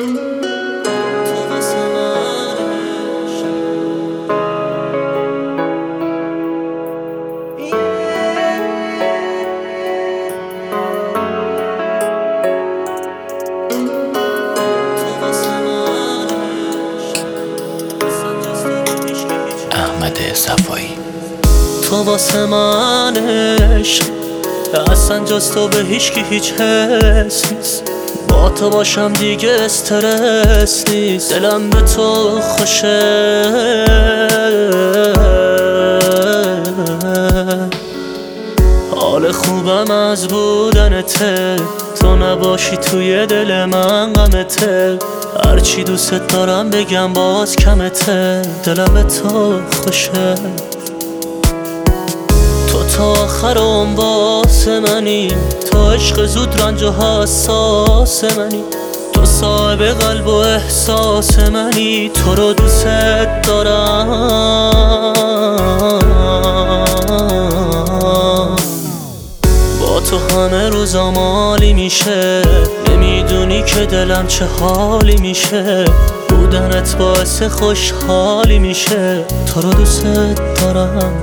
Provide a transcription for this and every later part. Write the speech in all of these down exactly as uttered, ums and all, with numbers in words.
صفایی تو واسه من عشق اصلا جز تو به هیچکی هیچ حس نیست. با تو باشم دیگه استرس نیست. دلم به تو خوشه، حال خوبم از بودنته. تو نباشی توی دل من غمته. هرچی دوست دارم بگم باز کمته. دلم به تو خوشه. تو تا آخر اون واسه منی. تو عشق زود رنج و حساس منی. تو صاحب قلب و احساس منی. تو رو دوست دارم. با تو همه روزام عالی میشه. نمیدونی که دلم چه حالی میشه. بودنت باعث خوشحالی میشه. تو رو دوست دارم.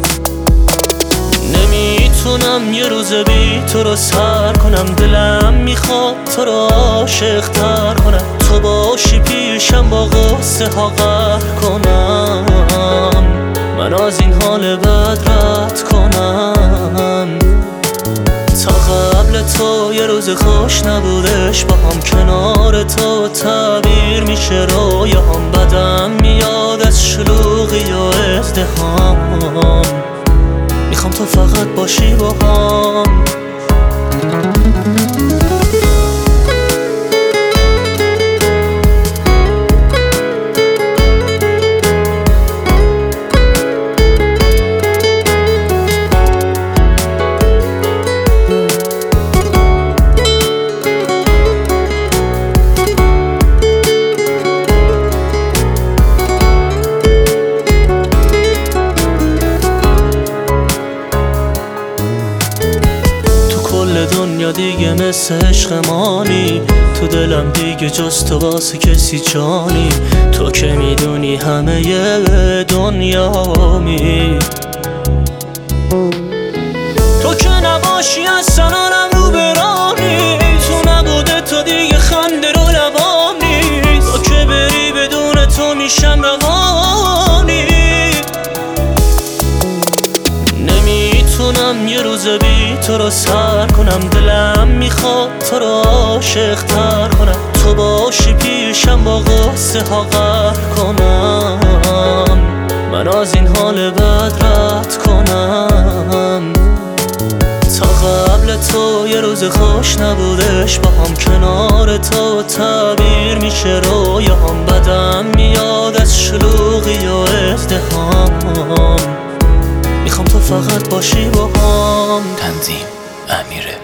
نمیتونم یه روز بی تو رو سر کنم. دلم میخواد تو رو عاشق تر کنم. تو باشی پیشم با غصه ها قهر کنم. من از این حال بد رد کنم. تا قبل تو یه روز خوش نبودش با هم. کنار تو تعبیر میشه رویام. بدم میاد از شلوغی و ازدحام. میخوام تو فقط باشی با هم. دنیا دیگه مثل عشق مانی. تو دلم دیگه جز تو واسه کسی جانی. تو که میدونی همه دنیامی. تو که نباشی اصلا آرم رو برانی. تو نبوده تو دیگه خنده رو لبام نیست. تو که بری بدون تو میشم روانی. نمیتونم یه روز بی تو رو سر کنم. دلم میخواد تو رو عاشق تر کنم. تو باشی پیشم با غصه ها قهر کنم. من از این حال بد رد کنم. تا قبل تو یه روز خوش نبودش با هم. کنار تو تعبیر میشه رویام. بدم میاد از شلوغی و ازدحام. میخوام تو فقط باشی با هم. تنظیم: امیر